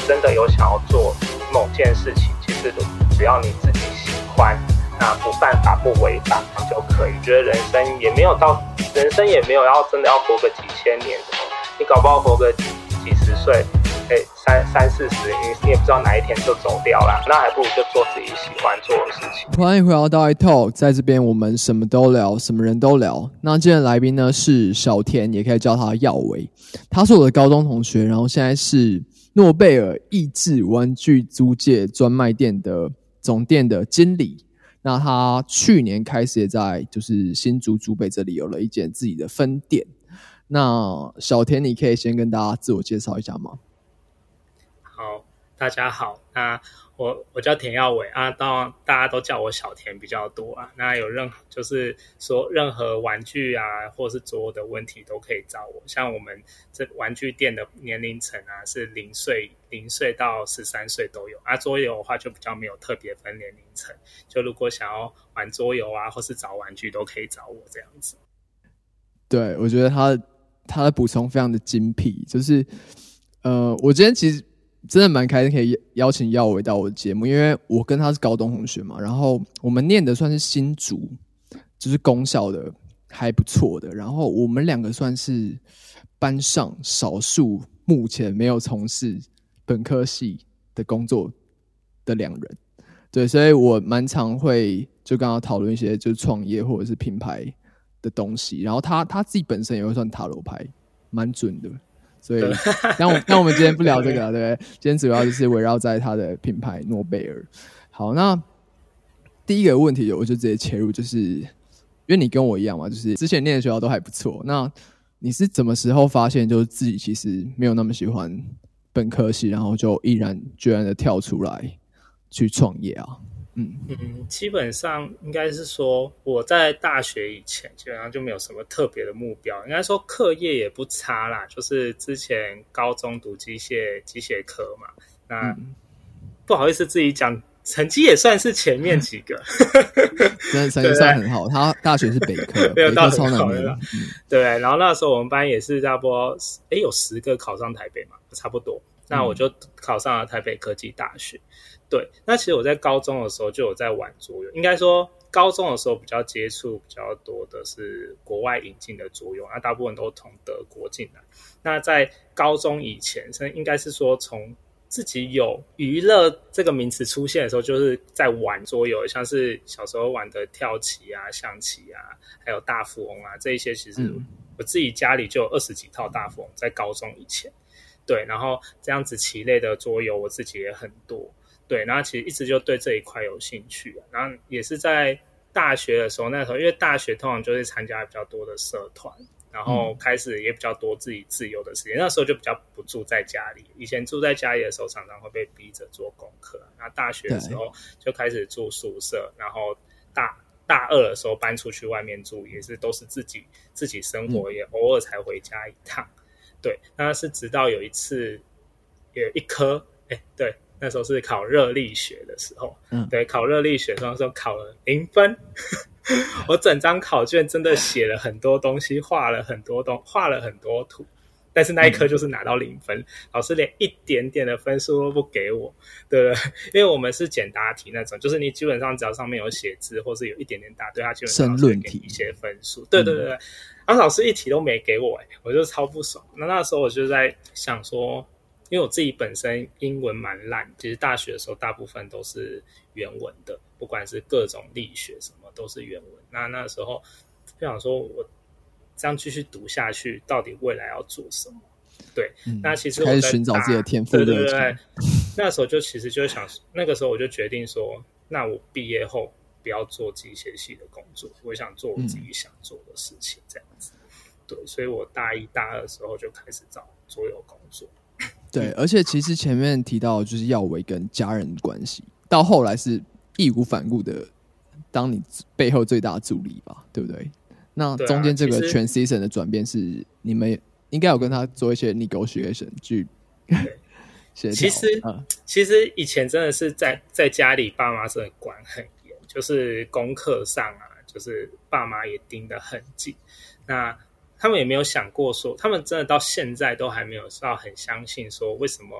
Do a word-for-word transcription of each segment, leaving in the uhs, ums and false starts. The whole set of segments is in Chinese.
真的有想要做某件事情，其实只要你自己喜欢，那不犯法不违法就可以。觉得人生也没有到，人生也没有要真的要活个几千年，你搞不好活个几几十岁，哎，三三四十，你你也不知道哪一天就走掉了，那还不如就做自己喜欢做的事情。 欢迎回到大爱 Talk， 在这边我们什么都聊，什么人都聊。那今天的来宾呢是小田，也可以叫他耀伟，他是我的高中同学，然后现在是诺贝尔益智玩具租借专卖店的总店的经理。那他去年开始也在就是新竹竹北这里有了一间自己的分店。那小田，你可以先跟大家自我介绍一下吗？ 好，大家好，那我我叫田耀伟啊，当然大家都叫我小田比较多啊。那有任何就是说任何玩具啊，或是桌的问题都可以找我。像我们这玩具店的年龄层啊，是零岁零岁到十三岁都有啊。桌游的话就比较没有特别分年龄层，就如果想要玩桌游啊，或是找玩具都可以找我这样子。 对，我觉得他他的补充非常的精辟，就是呃，我今天其实真的蛮开心可以邀请耀伟到我的节目，因为我跟他是高中同学嘛，然后我们念的算是新竹，就是公校的还不错的，然后我们两个算是班上少数目前没有从事本科系的工作的两人，对，所以我蛮常会就跟他讨论一些就是创业或者是品牌的东西，然后他他自己本身也会算塔罗牌，蛮准的。所以，但我但我们今天不聊这个了，对不对？今天主要就是围绕在他的品牌诺贝尔。好，那第一个问题我就直接切入，就是因为你跟我一样嘛，就是之前念的学校都还不错。那你是什么时候发现，就是自己其实没有那么喜欢本科系，然后就毅然决然的跳出来去创业啊？嗯嗯，基本上应该是说我在大学以前基本上就没有什么特别的目标，应该说课业也不差啦，就是之前高中读机械机械科嘛，那、嗯、不好意思自己讲，成绩也算是前面几个， 真的成绩算很好。他大学是北科， 没有到很超难的、 嗯，对。然后那时候我们班也是差不多，哎，有十个考上台北嘛，差不多。那我就考上了台北科技大学。对，那其实我在高中的时候就有在玩桌游，应该说高中的时候比较接触比较多的是国外引进的桌游，那大部分都从德国进来。那在高中以前，应该是说从自己有娱乐这个名词出现的时候，就是在玩桌游，像是小时候玩的跳棋啊、象棋啊，还有大富翁啊，这一些其实我自己家里就有二十几套大富翁，在高中以前。对，然后这样子棋类的桌游我自己也很多。对，然后其实一直就对这一块有兴趣，然后也是在大学的时候，那时候因为大学通常就是参加比较多的社团，然后开始也比较多自己自由的时间，那时候就比较不住在家里，以前住在家里的时候常常会被逼着做功课，那大学的时候就开始住宿舍，然后大大二的时候搬出去外面住，也是都是自己自己生活，也偶尔才回家一趟。对，那是直到有一次有一科，哎，对。那时候是考热力学的时候，嗯，对，考热力学的时候考了零分，我整张考卷真的写了很多东西，画了很多东，画了很多图，但是那一科就是拿到零分，嗯、老师连一点点的分数都不给我，对不对？因为我们是简答题那种，就是你基本上只要上面有写字或是有一点点答对，他基本上会给你一些分数，对对对对。然后老师一题都没给我，哎，我就超不爽。那那时候我就在想说。因为我自己本身英文蛮烂，其实大学的时候大部分都是原文的，不管是各种力学什么都是原文。那那时候就想说，我这样继续读下去，到底未来要做什么？对，嗯、那其实我在开始寻找自己的天赋， 对对对对。那时候就其实就想，那个时候我就决定说，那我毕业后不要做机械系的工作，我想做我自己想做的事情，这样子。嗯、对，所以我大一大二的时候就开始找桌游工作。 对，而且其实前面提到就是耀伟跟家人的关系，到后来是义无反顾的当你背后最大的助力吧，对不对？那中间这个全 season 的转变是你们应该有跟他做一些 negotiation 去协调。 其实、嗯、其实以前真的是在在家里，爸妈是很管很严，就是功课上啊，就是爸妈也盯得很紧。那他们也没有想过说，他们真的到现在都还没有到很相信说，为什么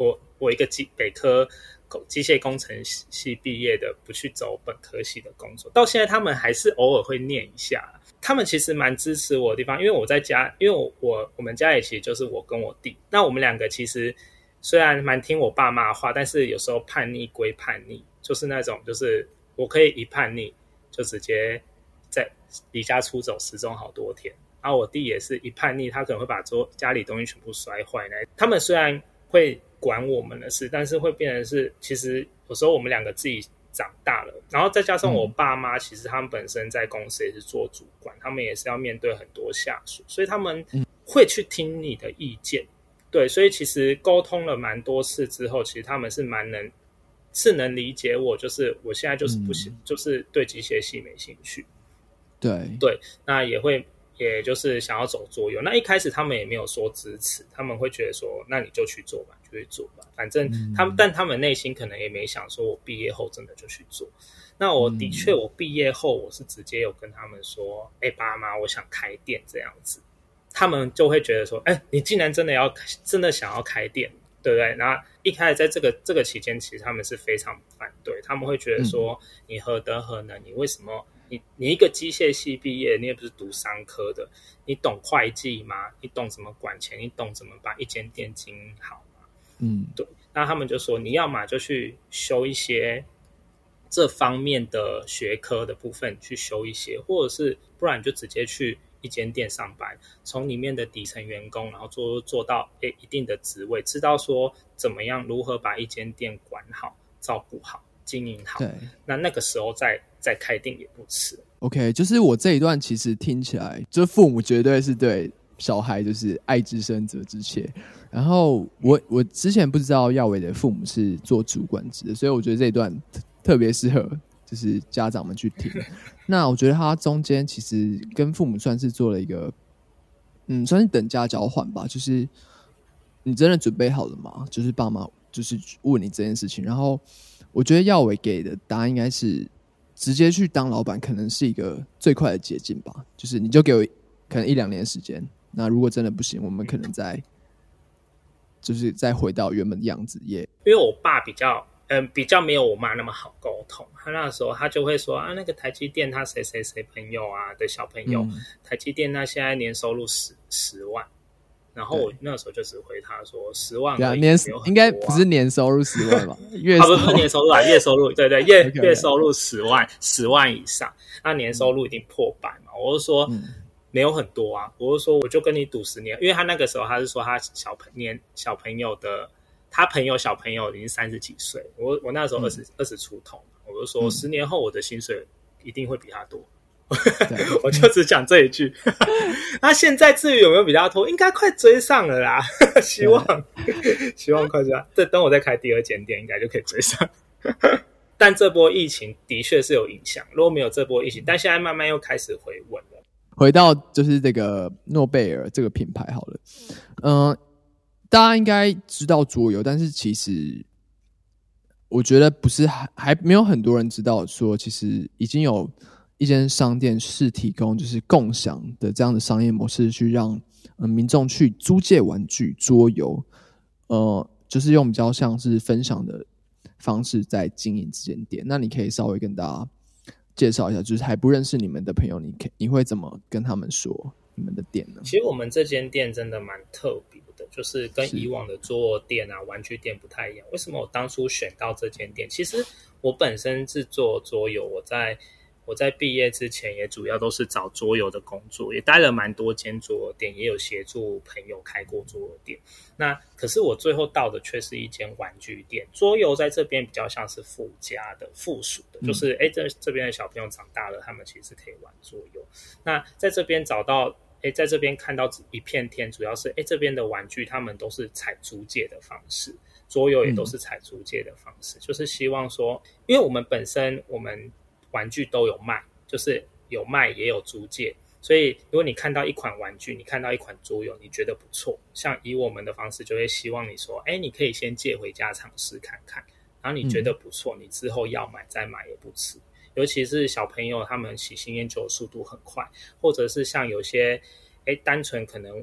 我我一个机北科机械工程系毕业的，不去走本科系的工作，到现在他们还是偶尔会念一下。他们其实蛮支持我的地方，因为我在家，因为我我我们家也其实就是我跟我弟，那我们两个其实虽然蛮听我爸妈的话，但是有时候叛逆归叛逆，就是那种就是我可以一叛逆就直接在离家出走失踪好多天。然后我弟也是一叛逆，他可能会把桌家里东西全部摔坏。他们虽然会管我们的事，但是会变成是，其实有时候我们两个自己长大了，然后再加上我爸妈，其实他们本身在公司也是做主管，他们也是要面对很多下属，所以他们会去听你的意见。对，所以其实沟通了蛮多次之后，其实他们是蛮能是能理解我，就是我现在就是不行、嗯、就是对机械系没兴趣。 对对，那也会也就是想要走桌游。那一开始他们也没有说支持，他们会觉得说那你就去做吧，就去做吧，反正他们、嗯、但他们内心可能也没想说我毕业后真的就去做。那我的确我毕业后我是直接有跟他们说，哎、欸，爸妈我想开店这样子，他们就会觉得说，哎、欸，你既然真的要真的想要开店，对不对？然后一开始在这个这个期间，其实他们是非常反对，他们会觉得说，嗯、你何德何能？你为什么？你你一个机械系毕业，你也不是读商科的，你懂会计吗？你懂怎么管钱？你懂怎么把一间店经营好吗？ 嗯， 对。那他们就说，你要嘛就去修一些这方面的学科的部分，去修一些，或者是不然你就直接去一间店上班，从里面的底层员工，然后做做到诶一定的职位，知道说怎么样如何把一间店管好、照顾好、经营好。 对， 那那个时候再再开店也不迟。 OK， 就是我这一段其实听起来，就父母绝对是对小孩就是爱之深责之切。然后我我之前不知道耀伟的父母是做主管职的，所以我觉得这一段特别适合就是家长们去听。那我觉得他中间其实跟父母算是做了一个，嗯，算是等价交换吧。就是你真的准备好了吗？就是爸妈就是问你这件事情，然后我觉得耀伟给的答案应该是直接去当老板，可能是一个最快的捷径吧。就是你就给我可能一两年的时间，那如果真的不行，我们可能再就是再回到原本的样子也。 因为我爸比较嗯比较没有我妈那么好沟通，他那时候他就会说啊，那个台积电他谁谁谁朋友啊的小朋友，嗯、台积电那现在年收入十十万。然后我那时候就只回他说十万而已， 年应该不是年收入十万吧？月收入、啊、不是年收入啊，月收入对对月月收入十万十万以上，那年收入一定破百嘛。我就说、嗯、没有很多啊，我就说我就跟你赌十年，因为他那个时候他是说他小朋年小朋友的他朋友小朋友已经三十几岁，我我那时候二十二十出头，我就说十年后我的薪水一定会比他多。我就只讲这一句。那现在至于有没有比较多，应该快追上了啦，希望希望快追上。这等我再开第二间店，应该就可以追上。但这波疫情的确是有影响，如果没有这波疫情，但现在慢慢又开始回稳了。 回到就是这个诺贝尔这个品牌好了，嗯、呃，大家应该知道桌游，但是其实我觉得不是还还没有很多人知道说，其实已经有一间商店是提供就是共享的这样的商业模式，去让、呃、民众去租借玩具桌游，呃，就是用比较像是分享的方式在经营这间店。那你可以稍微跟大家介绍一下，就是还不认识你们的朋友，你可你会怎么跟他们说你们的店呢？ 其实我们这间店真的蛮特别的，就是跟以往的桌游店啊、玩具店不太一样。为什么我当初选到这间店？其实我本身是做桌游，我在我在毕业之前也主要都是找桌游的工作，也待了蛮多间桌游店，也有协助朋友开过桌游店。那可是我最后到的却是一间玩具店，桌游在这边比较像是附加的、附属的，就是哎、嗯，这这边的小朋友长大了，他们其实可以玩桌游。那在这边找到，哎，在这边看到一片天，主要是哎这边的玩具他们都是采租借的方式，桌游也都是采租借的方式，嗯、就是希望说，因为我们本身我们玩具都有卖，就是有卖也有租借，所以如果你看到一款玩具，你看到一款桌游，你觉得不错，像以我们的方式就会希望你说，哎，你可以先借回家尝试看看，然后你觉得不错、嗯、你之后要买再买也不迟。尤其是小朋友他们喜新厌旧的速度很快，或者是像有些哎单纯可能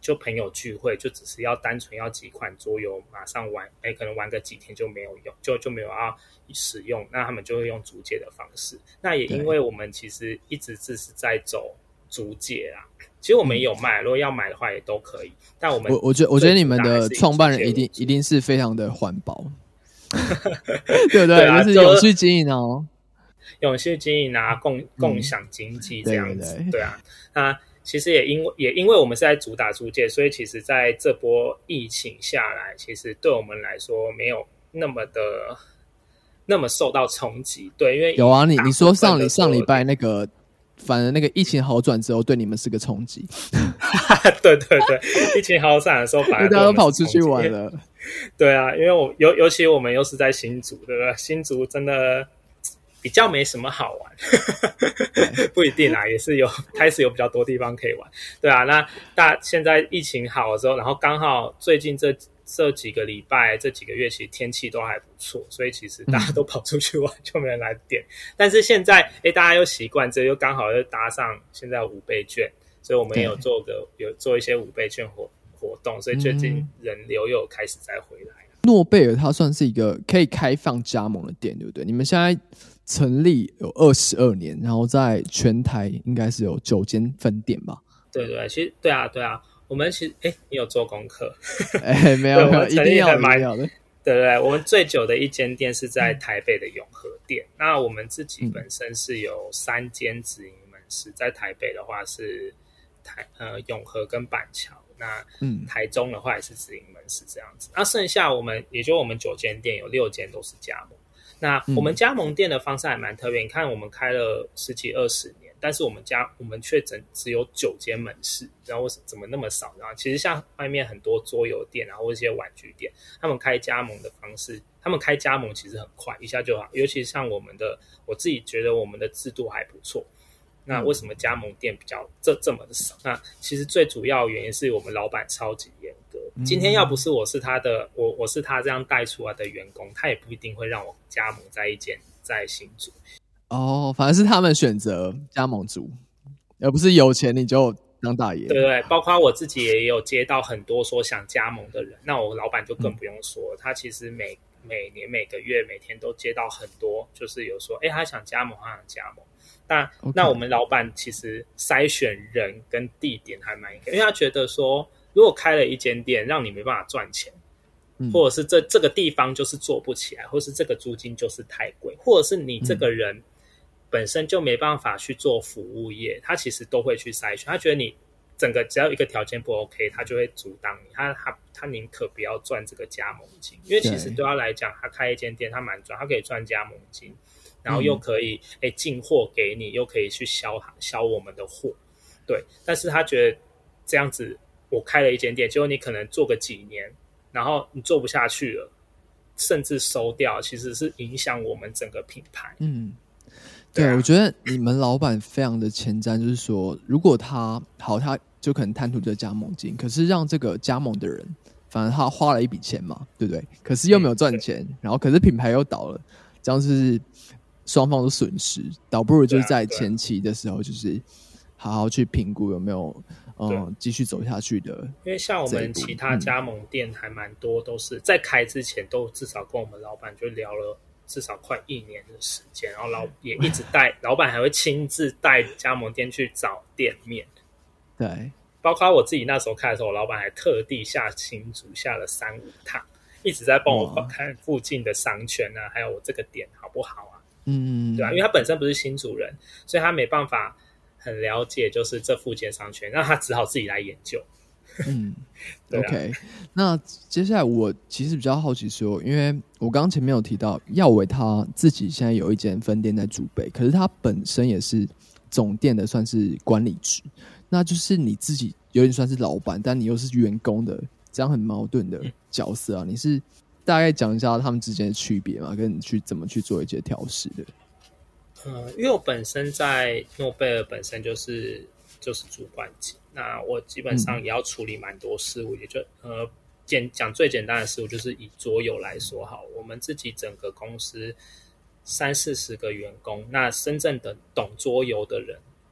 就朋友聚会，就只是要单纯要几款桌游马上玩，哎，可能玩个几天就没有用，就就没有要使用，那他们就会用租借的方式。那也因为我们其实一直只是在走租借啦，其实我们也有卖，如果要买的话也都可以。但我们我我觉得我觉得你们的创办人一定一定是非常的环保，对不对？对啊、就是永续经营哦， 永续经营啊，共共享经济这样子，嗯、对, 对, 对啊。那其实也因为也因为我们是在主打租借，所以其实在这波疫情下来，其实对我们来说没有那么的那么受到冲击。对，因为有啊，你你说上礼上礼拜那个。反而那个疫情好转之后，对你们是个冲击。 对对对，疫情好转的时候，反而大家都跑出去玩了。 对啊，因为我尤尤其我们又是在新竹，对不对？新竹真的比较没什么好玩，不一定啊，也是有开始有比较多地方可以玩。对啊，那大现在疫情好的时候，然后刚好最近这。这几个礼拜这几个月其实天气都还不错，所以其实大家都跑出去玩，就没人来点、嗯、但是现在诶大家又习惯，这又刚好又搭上现在五倍券，所以我们也有做个有做一些五倍券活活动，所以最近人流又开始再回来了。 诺贝尔它算是一个可以开放加盟的店，对不对？你们现在成立有二十二年，然后在全台应该是有九间分店吧？ 对对，其实对啊对啊，我们其实哎，你有做功课？ 哎，没有没有，一定要一定要的。 对对对，我们最久的一间店是在台北的永和店。嗯、那我们自己本身是有三间直营门市，在台北的话是台呃永和跟板桥，那台中的话也是直营门市这样子。那剩下我们也就我们九间店，有六间都是加盟。那我们加盟店的方式还蛮特别，你看我们开了十几二十年。但是我们家我们却只只有九间门市，然后怎么那么少？然后其实像外面很多桌游店啊，或者一些玩具店，他们开加盟的方式，他们开加盟其实很快，一下就好。尤其像我们的，我自己觉得我们的制度还不错。那为什么加盟店比较这这么的少？那其实最主要原因是我们老板超级严格。今天要不是我是他的，我我是他这样带出来的员工，他也不一定会让我加盟在一间在新竹。 哦，反而是他们选择加盟主，而不是有钱你就当大爷。 对对，包括我自己也有接到很多说想加盟的人，那我老板就更不用说，嗯、他其实每每年每个月每天都接到很多，就是有说，哎，他想加盟，他想加盟。那、okay. 那我们老板其实筛选人跟地点还蛮严格，因为他觉得说，如果开了一间店让你没办法赚钱。或者是这这个地方就是做不起来，或是这个租金就是太贵，或者是你这个人本身就没办法去做服务业，他其实都会去筛选。他觉得你整个只要一个条件不 OK， 他就会阻挡你。他他他宁可不要赚这个加盟金，因为其实对他来讲，他开一间店他蛮赚，他可以赚加盟金，然后又可以哎进货给你，又可以去销销我们的货，对。但是他觉得这样子，我开了一间店，结果你可能做个几年。然后你做不下去了，甚至收掉，其实是影响我们整个品牌。 嗯，对，对啊、我觉得你们老板非常的前瞻，就是说，如果他好，他就可能贪图这加盟金，可是让这个加盟的人，反正他花了一笔钱嘛，对不对？可是又没有赚钱，嗯、然后可是品牌又倒了，这样是双方都损失，倒不如就是在前期的时候，就是好好去评估有没有。嗯，继续走下去的， 因为像我们其他加盟店还蛮多，都是在开之前都至少跟我们老板就聊了至少快一年的时间，然后老也一直带老板还会亲自带加盟店去找店面， 对， 包括我自己那时候开的时候，我老板还特地下新竹下了三五趟，一直在帮我看附近的商圈啊，还有我这个点好不好啊？嗯，对啊，因为他本身不是新竹人，所以他没办法。很了解，就是这附近商圈，那他只好自己来研究。 嗯对、啊、，OK。那接下来我其实比较好奇说，因为我刚刚前面有提到耀伟他自己现在有一间分店在竹北，可是他本身也是总店的算是管理职，那就是你自己有点算是老板，但你又是员工的，这样很矛盾的角色啊。你是大概讲一下他们之间的区别吗？跟你去怎么去做一些调试的？ 呃，因为我本身在诺贝尔本身就是就是主管级，那我基本上也要处理蛮多事务，嗯、也就呃简讲最简单的事务，就是以桌游来说好，我们自己整个公司三四十个员工，那真正的懂桌游的人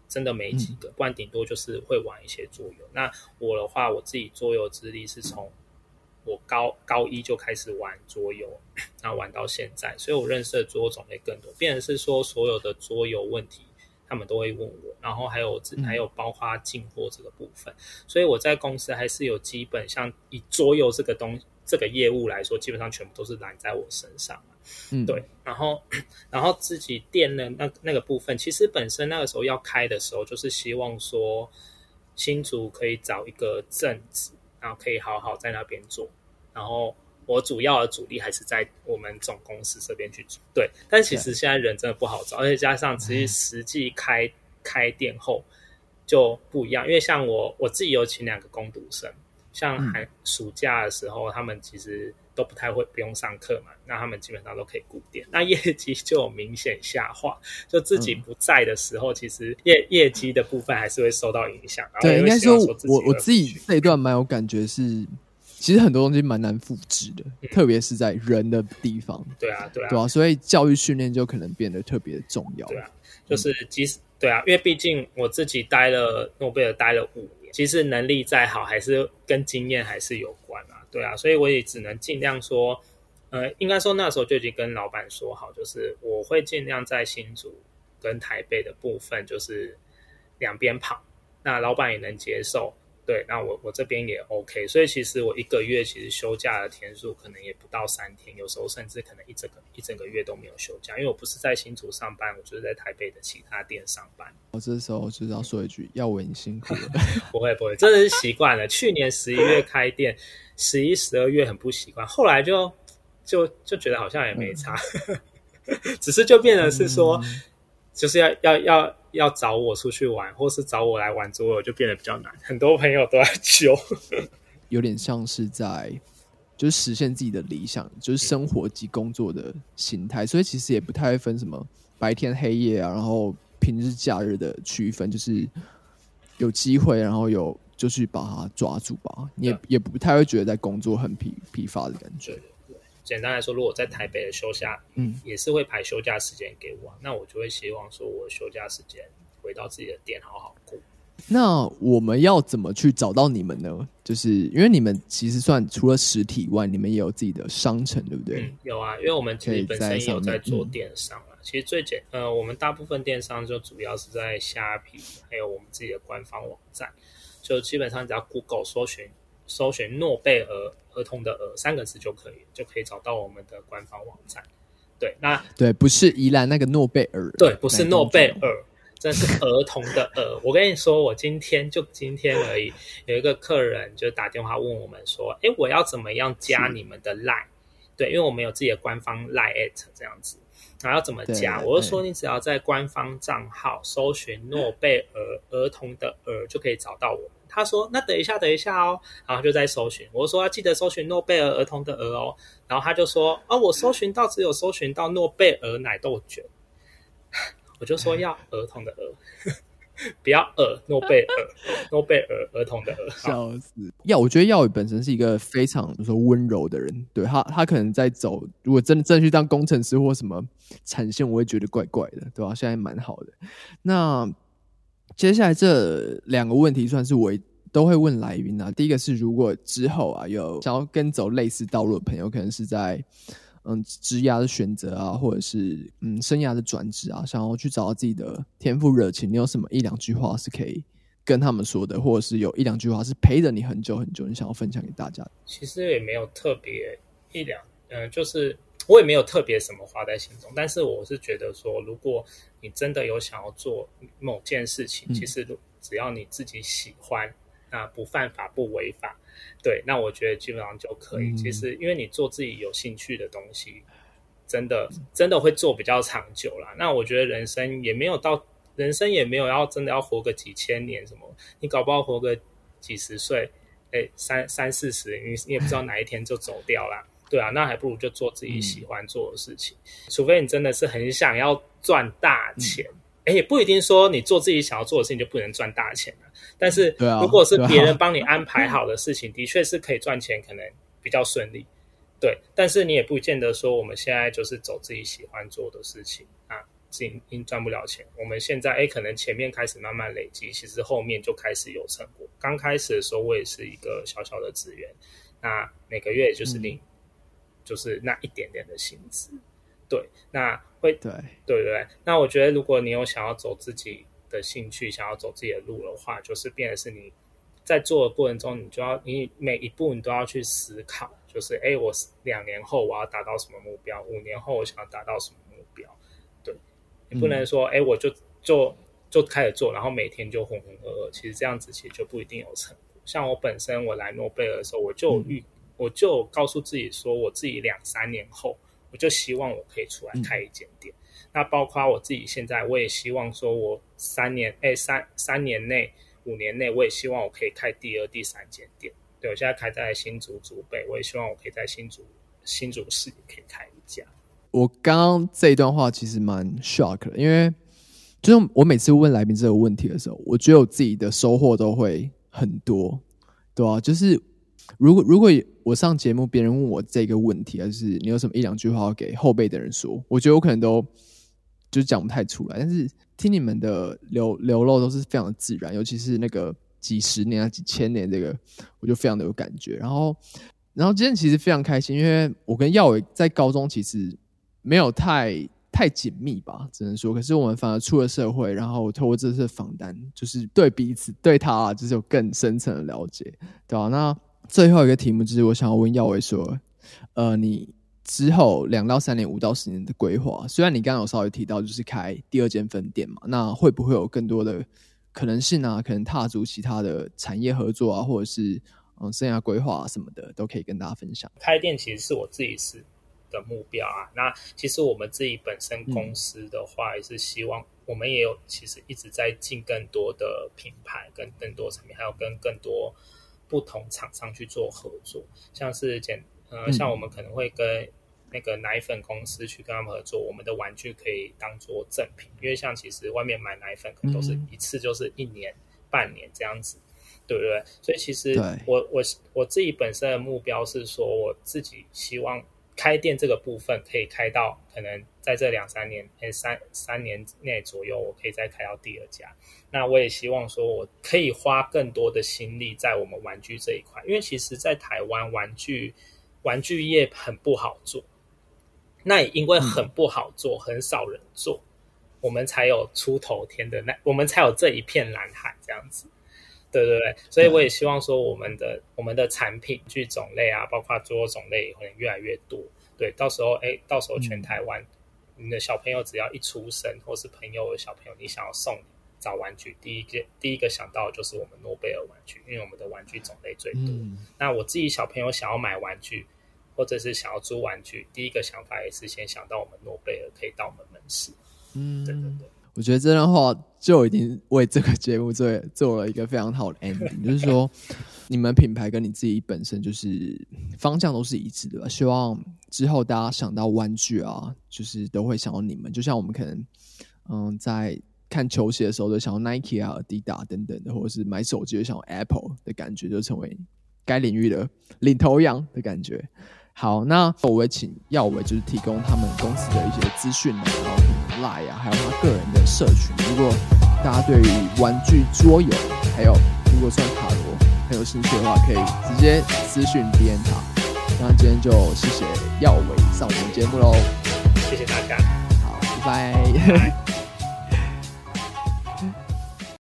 真的没几个，不然顶多就是会玩一些桌游。那我的话，我自己桌游资历是从我高高一就开始玩桌游，然后玩到现在，所以我认识的桌游种类更多。变成是说，所有的桌游问题，他们都会问我，然后还有还有包括进货这个部分，所以我在公司还是有基本像以桌游这个东这个业务来说，基本上全部都是揽在我身上。嗯，对，然后然后自己店的那那个部分，其实本身那个时候要开的时候，就是希望说新竹可以找一个正职，然后可以好好在那边做，然后我主要的主力还是在我们总公司这边去做。对，但其实现在人真的不好找，而且加上其实实际开开店后就不一样，因为像我我自己有请两个工读生，像寒暑假的时候，他们其实都不太会不用上课嘛，那他们基本上都可以顾店，那业绩就有明显下滑，就自己不在的时候，其实业业绩的部分还是会受到影响。 对，应该说我我自己这一段蛮有感觉是。其实很多东西蛮难复制的、嗯、特别是在人的地方。 对啊对啊对啊，所以教育训练就可能变得特别重要。 对啊，就是即使、嗯、对啊，因为毕竟我自己待了诺贝尔待了五年，其实能力再好还是跟经验还是有关啊。对啊，所以我也只能尽量说呃，应该说那时候就已经跟老板说好，就是我会尽量在新竹跟台北的部分就是两边跑，那老板也能接受。对，那我我这边也 OK， 所以其实我一个月其实休假的天数可能也不到三天，有时候甚至可能一整个一整个月都没有休假，因为我不是在新竹上班，我就是在台北的其他店上班。 我这时候就是要说一句，耀文你辛苦了。 不会不会，真的是习惯了。去年十一月开店，十一、十二月很不习惯，后来就就就觉得好像也没差，嗯、只是就变成是说。嗯就是要要要要找我出去玩，或是找我来玩桌游，就变得比较难。很多朋友都在揪， 有点像是在就是实现自己的理想，就是生活及工作的形态。所以其实也不太会分什么白天黑夜啊，然后平日假日的区分，就是有机会，然后有就去把它抓住吧。你也也不太会觉得在工作很疲疲乏的感觉。 对对对，简单来说，如果在台北的休假，嗯，也是会排休假时间给我，那我就会希望说，我休假时间回到自己的店好好过。 那我们要怎么去找到你们呢？就是因为你们其实算除了实体外，你们也有自己的商城，对不对？ 嗯，有啊，因为我们其实本身也有在做电商啦。其实最简呃，我们大部分电商就主要是在虾皮，还有我们自己的官方网站，就基本上只要 Google 搜寻搜寻诺贝尔儿童的儿三个字就可以，就可以找到我们的官方网站。对，那对，不是宜兰那个诺贝尔， 对，不是诺贝尔，真是儿童的儿。我跟你说，我今天就今天而已，有一个客人就打电话问我们说，哎，我要怎么样加你们的 Line？ 对，因为我们有自己的官方 Line at 这样子，然后要怎么加？我就说你只要在官方账号搜寻诺贝尔儿童的儿就可以找到我们。他说那等一下等一下哦，然后就在搜寻，我说要记得搜寻诺贝尔儿童的儿哦，然后他就说哦，我搜寻到只有搜寻到诺贝尔奶豆卷，我就说要儿童的儿，不要儿诺贝尔诺贝尔儿童的儿。 笑死！耀，我觉得耀宇本身是一个非常说温柔的人，对他他可能在走，如果真的真的去当工程师或什么产线，我会觉得怪怪的，对吧？现在蛮好的。那接下来这两个问题算是我都会问来宾啊。第一个是，如果之后啊有想要跟走类似道路的朋友，可能是在嗯职涯的选择啊，或者是嗯生涯的转职啊，想要去找到自己的天赋热情，你有什么一两句话是可以跟他们说的，或者是有一两句话是陪着你很久很久，你想要分享给大家的？ 其实也没有特别一两，嗯、呃，就是我也没有特别什么话在心中，但是我是觉得说，如果你真的有想要做某件事情，嗯、其实只要你自己喜欢，那不犯法不违法，对，那我觉得基本上就可以。嗯、其实因为你做自己有兴趣的东西，真的真的会做比较长久啦。那我觉得人生也没有到，人生也没有要真的要活个几千年什么，你搞不好活个几十岁，哎，三三四十，你你也不知道哪一天就走掉啦。对啊，那还不如就做自己喜欢做的事情，嗯、除非你真的是很想要赚大钱，哎、嗯，也不一定说你做自己想要做的事情就不能赚大钱啊。但是如果是别人帮你安排好的事情，的确是可以赚钱，可能比较顺利。对，但是你也不见得说我们现在就是走自己喜欢做的事情啊， 经营赚不了钱，我们现在哎可能前面开始慢慢累积，其实后面就开始有成果。刚开始的时候我也是一个小小的职员，那每个月也就是领、嗯、就是那一点点的薪资，对，那会对对对，那我觉得如果你有想要走自己的兴趣，想要走自己的路的话，就是变成是你在做的过程中，你就要你每一步你都要去思考，就是哎我两年后我要达到什么目标，五年后我想要达到什么目标，对，你不能说哎、嗯、我就就就开始做，然后每天就浑浑噩噩，其实这样子其实就不一定有成果。像我本身我来诺贝尔的时候，我就预、嗯、我就告诉自己说，我自己两三年后我就希望我可以出来开一间店、嗯、那包括我自己现在我也希望说我三年哎三三年内五年内我也希望我可以开第二第三间店，对，我现在开在新竹竹北，我也希望我可以在新竹新竹市也可以开一家。 我刚刚这一段话其实蛮 shock 的，因为就是我每次问来宾这个问题的时候，我觉得我自己的收获都会很多，对啊，就是如果如果我上节目别人问我这个问题，还是你有什么一两句话要给后辈的人说，我觉得我可能都就讲不太出来，但是听你们的流流露都是非常的自然，尤其是那个几十年啊几千年这个我就非常的有感觉。然后然后今天其实非常开心，因为我跟耀伟在高中其实没有太太紧密吧，只能说，可是我们反而出了社会，然后透过这次访谈，就是对彼此对他、啊、就是有更深层的了解，对吧、啊？那最后一个题目就是我想要问耀伟说，呃，你之后两到三年、五到十年的规划，虽然你刚刚有稍微提到就是开第二间分店嘛，那会不会有更多的可能性啊？可能踏足其他的产业合作啊，或者是嗯生涯规划、啊、什么的，都可以跟大家分享。 开店其实是我自己是的目标啊，那其实我们自己本身公司的话，也是希望、嗯、我们也有其实一直在进更多的品牌，跟更多产品，还有跟更多不同厂商去做合作，像是简呃，像我们可能会跟那个奶粉公司去跟他们合作，我们的玩具可以当做赠品，因为像其实外面买奶粉可能都是一次就是一年、嗯、半年这样子，对不对？所以其实我我我自己本身的目标是说，我自己希望开店这个部分可以开到可能在这两三年三三年内左右，我可以再开到第二家。那我也希望说我可以花更多的心力在我们玩具这一块，因为其实在台湾玩具玩具业很不好做，那也因为很不好做、嗯、很少人做，我们才有出头天的那我们才有这一片蓝海这样子，对对对，所以我也希望说我们的我们的产品具种类啊，包括桌种类也会越来越多，对，到时候哎，到时候全台湾、嗯、你的小朋友只要一出生，或是朋友的小朋友你想要送找玩具，第一个第一个想到的就是我们诺贝尔玩具，因为我们的玩具种类最多、嗯、那我自己小朋友想要买玩具或者是想要租玩具，第一个想法也是先想到我们诺贝尔可以到我们门市。嗯，对对对， 我觉得这段话就已经为这个节目 做, 做了一个非常好的 ending 就是说你们品牌跟你自己本身就是方向都是一致的吧，希望之后大家想到玩具啊，就是都会想到你们，就像我们可能嗯在看球鞋的时候就想到 Nike 啊 Adidas 等等的，或者是买手机就想到 Apple 的感觉，就成为该领域的领头羊的感觉。好，那我会请耀伟就是提供他们公司的一些资讯啊，然后 Line 啊，还有他个人的社群。如果大家对于玩具桌游，还有如果算塔罗很有兴趣的话，可以直接私讯 D M 他。那今天就谢谢耀伟上我们节目喽， 谢谢大家， 好，拜拜。